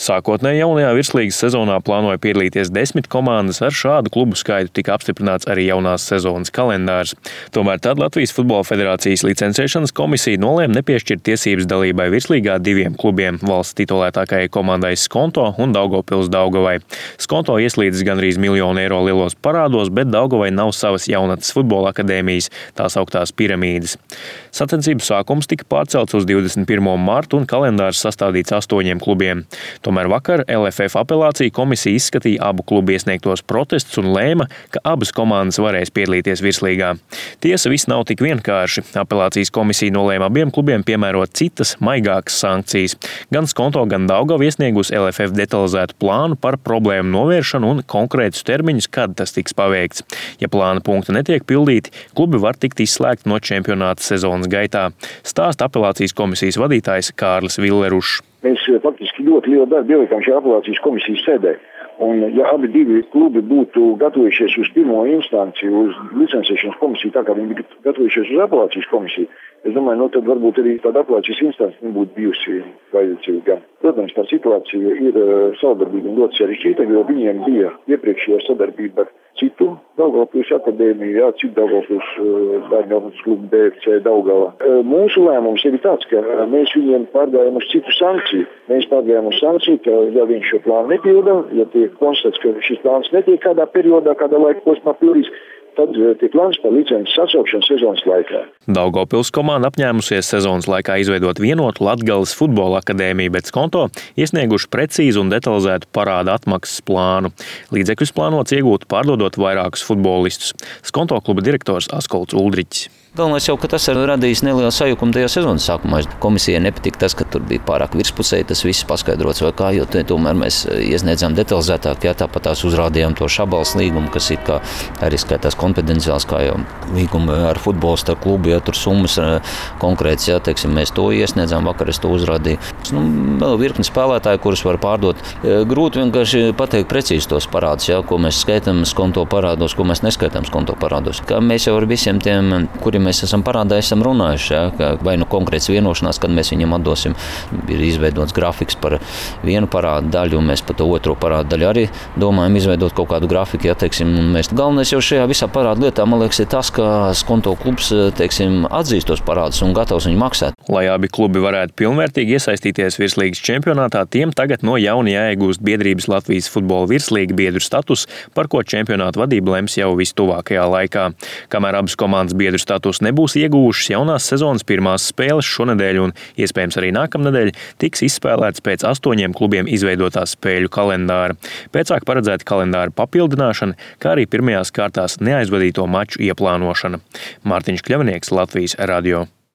Sākotnēji jaunajā virslīgas sezonā plānoja piedalīties 10 komandas, ar šādu klubu skaitu tika apstiprināts arī jaunās sezonas kalendārs. Tomēr tad Latvijas Futbola Federācijas licencēšanas komisija nolēma nepiešķirt tiesības dalībai virslīgā 2 klubiem - valsts titulētākajai komandai Skonto un Daugavpils Daugavai. Skonto ieslīdis gandrīz €1 miljonu lielos parādos, bet Daugavai nav savas jaunatnes futbola akadēmijas, tās augtās piramīdas. Sacensību sākums tika pārcelts uz 21. martu un kalendārs sastādīts 8 klubiem. Tomēr vakar LFF apelācija komisija izskatīja abu klubu iesniegtos protestus un lēma, ka abas komandas varēs piedalīties virslīgā. Tiesa, viss nav tik vienkārši. Apelācijas komisija nolēma abiem klubiem piemērot citas, maigākas sankcijas. Gan Skonto, gan Daugava iesniegusi LFF detalizētu plānu par problēmu novēršanu un konkrētus termiņus, kad tas tiks paveikts. Ja plāna punkti netiek pildīti, klubi var tikt izslēgti no čempionāta sezonas gaitā, stāsta apelācijas komisijas vadītājs Kārlis Villerušs. Mēs faktiski ļoti lielu darbu ielikām šajā apelācijas komisijas sēdē. Un, ja abi divi klubi būtu gatavojušies uz pirmo instanci, uz licencēšanas komisiju, tā kā viņi bija gatavojušies uz apelācijas komisiju, es domāju, tad varbūt arī tāda apelācijas instance nebūtu bijusi vajadzīga. Protams, tā situācija ir sadarbība ļoti sarežģīta, jo viņiem bija iepriekšējā sadarbība ar citu Daugavpils akadēmiju, citu Daugavpils bērnu klubu BFC Daugava. Mūsu lēmums ir tāds, ka mēs viņiem pārgājām uz citu sankciju. Mēs pārgājām uz sankciju, ka ja viņš šo plānu nepilda, ja tiek konstatēts, ka šis plāns netiek kādā periodā, kādā laika posmā pildīts, tad tiek lēmts par licences atsaukšanu sezonas laikā. Daugavpils komanda apņēmusies sezonas laikā izveidot vienotu Latgales futbola akadēmiju, bet Skonto iesnieguši precīzu un detalizētu parāda atmaksas plānu. Līdzekļus plānots iegūt pārdodot vairākus futbolistus. Skonto kluba direktors Askolds Uldriķis. Galvenais jau, ka tas ir radījis nelielu sajukumu tajā sezonas sākumā. Komisijai nepatika tas, ka tur bija pārāk virspusēji tas viss paskaidrots vai kā, jo tomēr mēs iesniedzām detalizētāk, tāpat tās uzrādījām to šabals līgumu, kas ir kā arī skaitās konfidenciāls, kā jau līgumu ar futbolistu klubu, tur summas konkrēts, teiksim, mēs to iesniedzām, vakar es to uzrādīju. Vēl virkni spēlētāji, kurus var pārdot. Grūti vienkārši pateikt precīzi tos parādus, ko mēs skaitām Skonto parādos, ko mēs neskaitām Skonto parādos. Kā mēs jau ar visiem tiem, kuriem mēs esam parādā, esam runājuši, ka vai konkrēts vienošanās, kad mēs viņam atdosim, ir izveidots grafiks par vienu parādu daļu, un mēs par to otro parādu daļu arī domājam izveidot kaut kādu grafiku, teiksim, un mēs. Galvenais jau šajā visā parādu lietā, man liekas, ir tas, ka Skonto klubs, teiksim, atzīst tos parādus un gatavs viņu maksāt. Lai abi klubi varētu pilnvērtīgi iesaistīties virslīgas čempionātā, tiem tagad no jauna jāiegūst biedrības Latvijas futbola virslīga biedru status, par ko čempionāta vadība lems jau vistuvākajā laikā. Kamēr abas komandas biedru status nebūs ieguvušas, jaunās sezonas pirmās spēles šonedēļ un iespējams arī nākamnedēļ tiks izspēlētas pēc 8 klubiem izveidotā spēļu kalendāra. Pēcāk paredzēta kalendāra papildināšana, kā arī pirmajās kārtās neaizvadīto maču ieplānošana. Mārtiņš Kļavnieks, Latvijas radio.